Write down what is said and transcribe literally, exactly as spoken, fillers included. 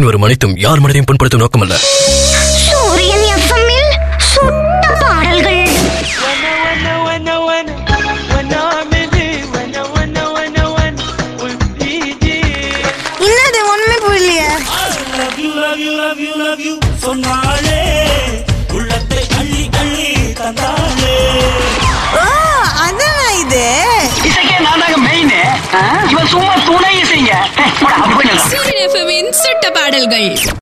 வரும் அனைத்தும் யார் மனதையும் புண்படுத்தும் நோக்கமல்ல. சூரியன் எஃப்எம்மில் சுட்ட பாடல்கள். என்னது ஒண்ணுமே புரியலையே. சொன்னாலே உள்ளத்தை அள்ளி அள்ளி தந்தாலே. ஓ அதான் இது. இசைக்கே நான் தாங்க மெயின். இவன் சும்மா துணை இசைங்க. சூரியன் எஃப்எம்மின் சுட்ட பாடல்கள்.